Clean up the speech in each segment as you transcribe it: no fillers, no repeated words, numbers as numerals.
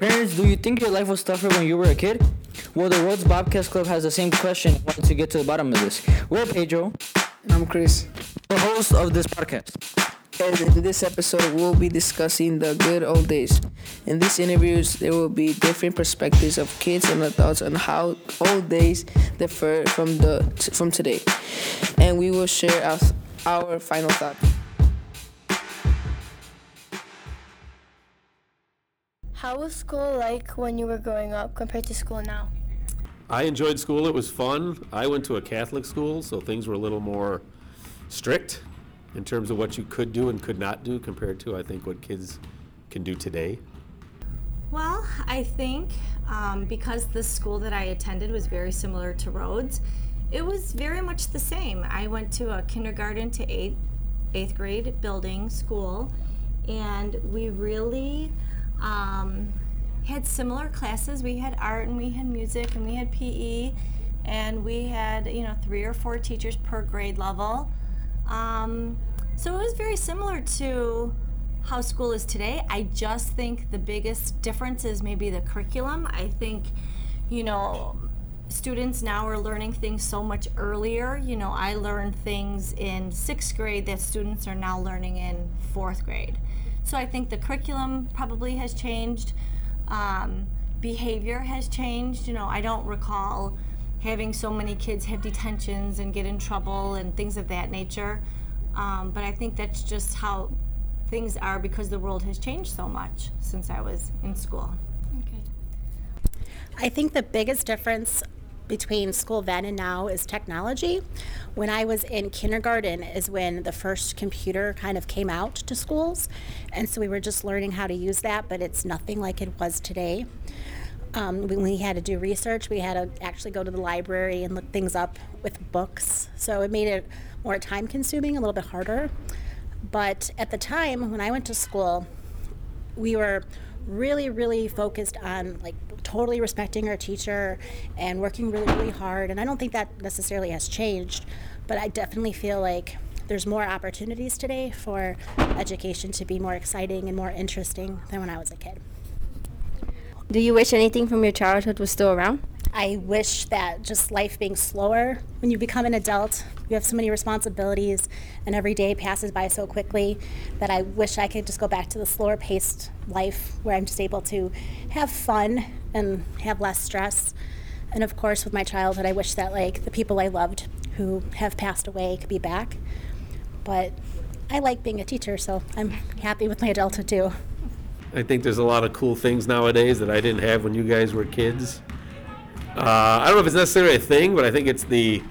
Parents, do you think your life was tougher when you were a kid? Well, the Rhodes Bobcast Club has the same question and wanted to get to the bottom of this. We're Pedro, And I'm Chris. the host of this podcast. And in this episode, we'll be discussing the good old days. In these interviews, there will be different perspectives of kids and adults on how old days differ from today. And we will share our final thought. How was school like when you were growing up compared to school now? I enjoyed school. It was fun. I went to a Catholic school, so things were a little more strict in terms of what you could do and could not do compared to, I think, what kids can do today. Well, I think because the school that I attended was very similar to Rhodes, it was very much the same. I went to a kindergarten to eighth grade building school, and we really had similar classes. We had art and we had music and we had PE, and we had 3 or 4 teachers per grade level. So it was very similar to how school is today. I just think the biggest difference is maybe the curriculum. I think students now are learning things so much earlier. I learned things in 6th grade that students are now learning in 4th grade. So I think the curriculum probably has changed. Behavior has changed. I don't recall having so many kids have detentions and get in trouble and things of that nature. But I think that's just how things are because the world has changed so much since I was in school. Okay. I think the biggest difference between school then and now is technology. When I was in kindergarten is when the first computer kind of came out to schools, and so we were just learning how to use that, but it's nothing like it was today. When we had to do research, we had to actually go to the library and look things up with books, so it made it more time consuming, a little bit harder. But at the time when I went to school, we were really focused on totally respecting our teacher and working really hard, and I don't think that necessarily has changed, but I definitely feel like there's more opportunities today for education to be more exciting and more interesting than when I was a kid. Do you wish anything from your childhood was still around? I wish that just life being slower. When you become an adult, you have so many responsibilities, and every day passes by so quickly that I wish I could just go back to the slower paced life where I'm just able to have fun and have less stress. And of course, with my childhood, I wish that the people I loved who have passed away could be back. But I like being a teacher, so I'm happy with my adulthood too. I think there's a lot of cool things nowadays that I didn't have when you guys were kids. I don't know if it's necessarily a thing, but I think it's being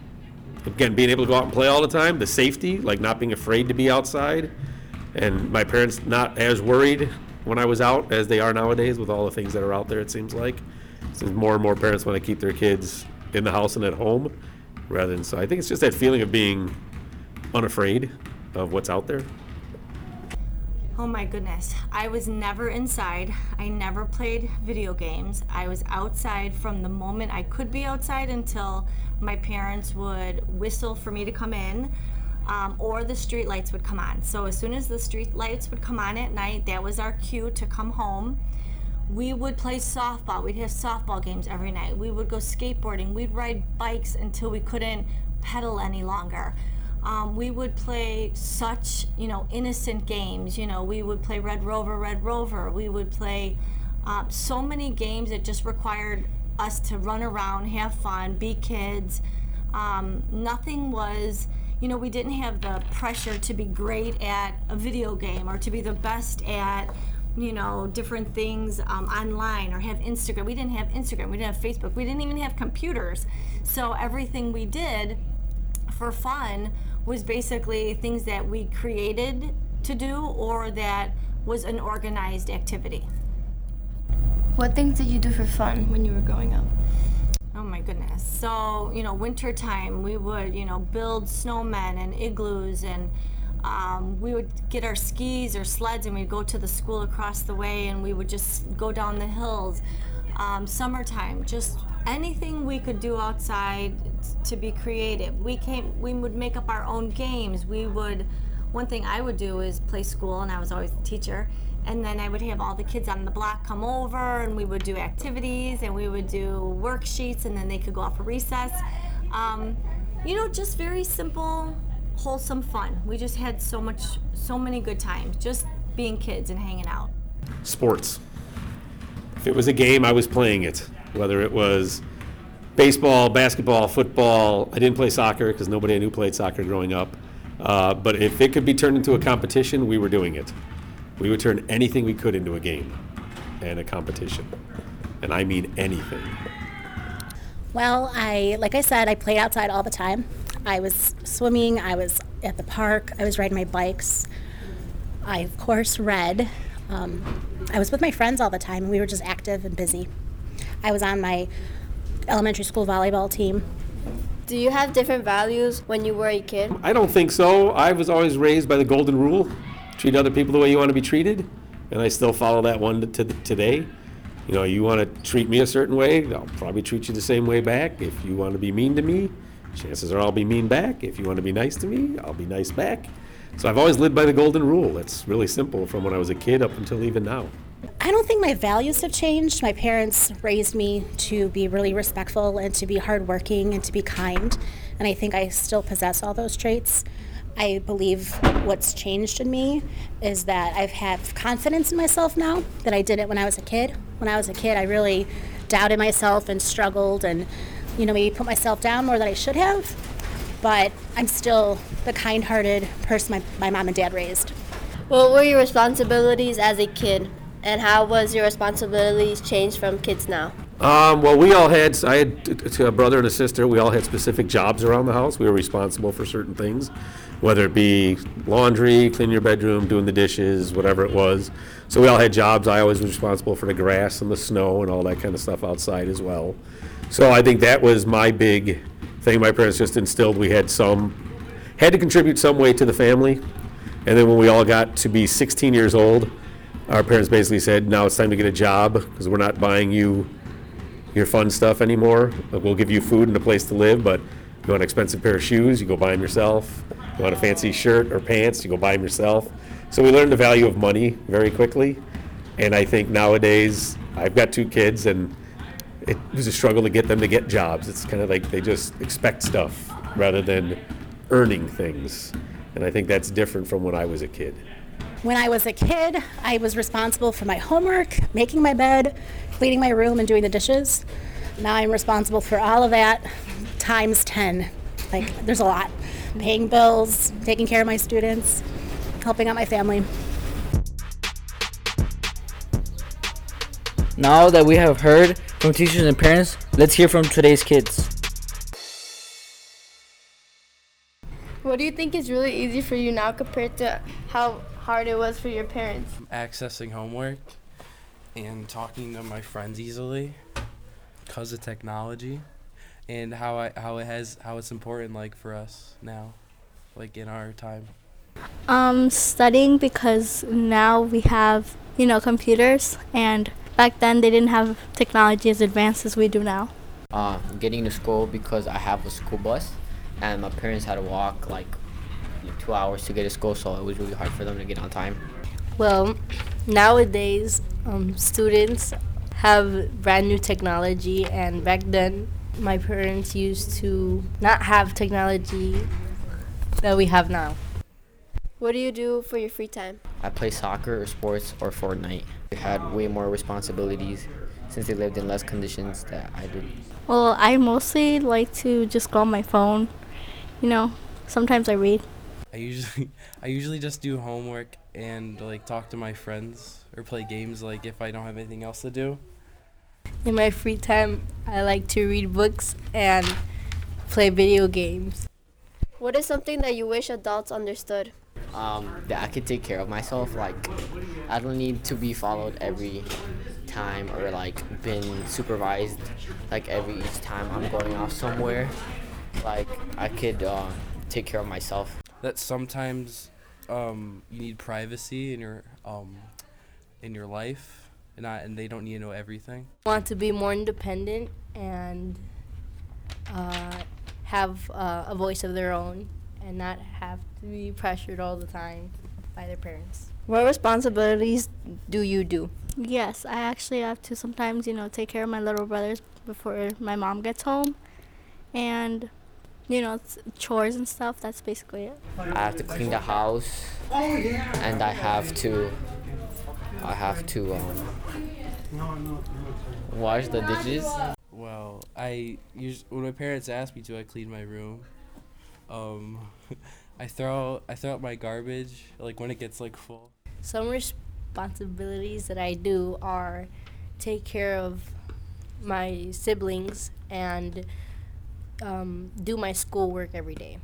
able to go out and play all the time, the safety, not being afraid to be outside, and my parents not as worried when I was out as they are nowadays with all the things that are out there, it seems like. Since more and more parents want to keep their kids in the house and at home rather than, so I think it's just that feeling of being unafraid of what's out there. Oh my goodness. I was never inside. I never played video games. I was outside from the moment I could be outside until my parents would whistle for me to come in, or the street lights would come on. So as soon as the street lights would come on at night, that was our cue to come home. We would play softball. We'd have softball games every night. We would go skateboarding. We'd ride bikes until we couldn't pedal any longer. We would play such, innocent games. We would play Red Rover. We would play so many games that just required us to run around, have fun, be kids. Nothing was, we didn't have the pressure to be great at a video game or to be the best at, different things online or have Instagram. We didn't have Instagram. We didn't have Facebook. We didn't even have computers. So everything we did for fun was basically things that we created to do or that was an organized activity. What things did you do for fun when you were growing up? Oh my goodness. So, winter time, we would, build snowmen and igloos, and we would get our skis or sleds and we'd go to the school across the way and we would just go down the hills. Summertime, just anything we could do outside to be creative. We would make up our own games. One thing I would do is play school, and I was always the teacher, and then I would have all the kids on the block come over, and we would do activities, and we would do worksheets, and then they could go off for recess. Just very simple, wholesome fun. We just had so many good times, just being kids and hanging out. Sports. If it was a game, I was playing it. Whether it was baseball, basketball, football. I didn't play soccer because nobody I knew played soccer growing up. But if it could be turned into a competition, we were doing it. We would turn anything we could into a game and a competition. And I mean anything. Well, like I said, I played outside all the time. I was swimming, I was at the park, I was riding my bikes. I, of course, read. I was with my friends all the time, and we were just active and busy. I was on my elementary school volleyball team. Do you have different values when you were a kid? I don't think so. I was always raised by the golden rule. Treat other people the way you want to be treated. And I still follow that one to today. You want to treat me a certain way, I'll probably treat you the same way back. If you want to be mean to me, chances are I'll be mean back. If you want to be nice to me, I'll be nice back. So I've always lived by the golden rule. It's really simple from when I was a kid up until even now. I don't think my values have changed. My parents raised me to be really respectful and to be hardworking and to be kind. And I think I still possess all those traits. I believe what's changed in me is that I have confidence in myself now that I didn't when I was a kid. When I was a kid, I really doubted myself and struggled and, maybe put myself down more than I should have. But I'm still the kind-hearted person my mom and dad raised. What were your responsibilities as a kid? And how was your responsibilities changed from kids now? Well, I had a brother and a sister. We all had specific jobs around the house. We were responsible for certain things, whether it be laundry, clean your bedroom, doing the dishes, whatever it was. So we all had jobs. I always was responsible for the grass and the snow and all that kind of stuff outside as well. So I think that was my big thing. My parents just instilled we had to contribute some way to the family. And then when we all got to be 16 years old, our parents basically said, now it's time to get a job because we're not buying you your fun stuff anymore. We'll give you food and a place to live, but you want an expensive pair of shoes, you go buy them yourself. You want a fancy shirt or pants, you go buy them yourself. So we learned the value of money very quickly. And I think nowadays, I've got 2 kids, and it was a struggle to get them to get jobs. It's kind of like they just expect stuff rather than earning things. And I think that's different from when I was a kid. When I was a kid, I was responsible for my homework, making my bed, cleaning my room, and doing the dishes. Now I'm responsible for all of that times 10. There's a lot. Paying bills, taking care of my students, helping out my family. Now that we have heard from teachers and parents, let's hear from today's kids. What do you think is really easy for you now compared to how hard it was for your parents? Accessing homework and talking to my friends easily because of technology, and how it's important for us now, in our time. Studying because now we have computers, and back then they didn't have technology as advanced as we do now. Getting to school because I have a school bus, and my parents had to walk 2 hours to get to school, so it was really hard for them to get on time. Well, nowadays students have brand new technology, and back then my parents used to not have technology that we have now. What do you do for your free time? I play soccer or sports or Fortnite. They had way more responsibilities since they lived in less conditions that I did. Well, I mostly like to just go on my phone. Sometimes I read. I usually just do homework and talk to my friends or play games if I don't have anything else to do. In my free time, I like to read books and play video games. What is something that you wish adults understood? That I could take care of myself. I don't need to be followed every time or been supervised every each time I'm going off somewhere. I could take care of myself. That sometimes you need privacy in your life, and they don't need to know everything. Want to be more independent and have a voice of their own and not have to be pressured all the time. by their parents. What responsibilities do you do? Yes, I actually have to sometimes, take care of my little brothers before my mom gets home. And, chores and stuff, that's basically it. I have to clean the house, and I have to wash the dishes. Well, when my parents ask me to, I clean my room. I throw out my garbage like when it gets like full. Some responsibilities that I do are take care of my siblings and do my schoolwork every day.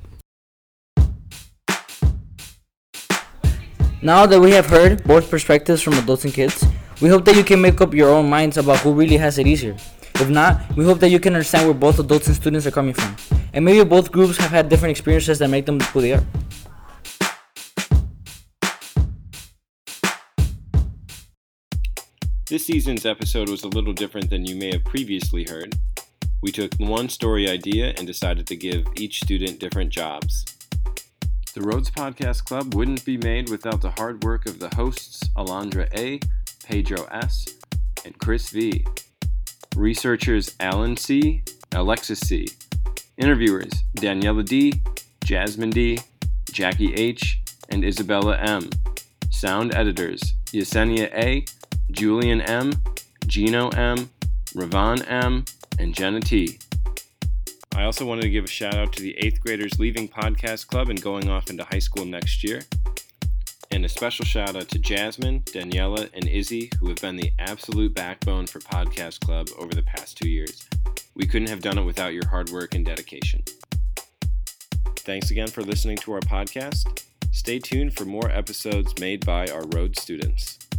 Now that we have heard both perspectives from adults and kids, we hope that you can make up your own minds about who really has it easier. If not, we hope that you can understand where both adults and students are coming from. And maybe both groups have had different experiences that make them who they are. This season's episode was a little different than you may have previously heard. We took one story idea and decided to give each student different jobs. The Rhodes Podcast Club wouldn't be made without the hard work of the hosts Alondra A., Pedro S., and Chris V. Researchers Alan C., Alexis C. Interviewers Daniela D., Jasmine D., Jackie H., and Isabella M. Sound editors Yesenia A., Julian M., Gino M., Ravon M., and Jenna T. I also wanted to give a shout out to the 8th graders leaving Podcast Club and going off into high school next year. And a special shout out to Jasmine, Daniela, and Izzy, who have been the absolute backbone for Podcast Club over the past 2 years. We couldn't have done it without your hard work and dedication. Thanks again for listening to our podcast. Stay tuned for more episodes made by our Rhodes students.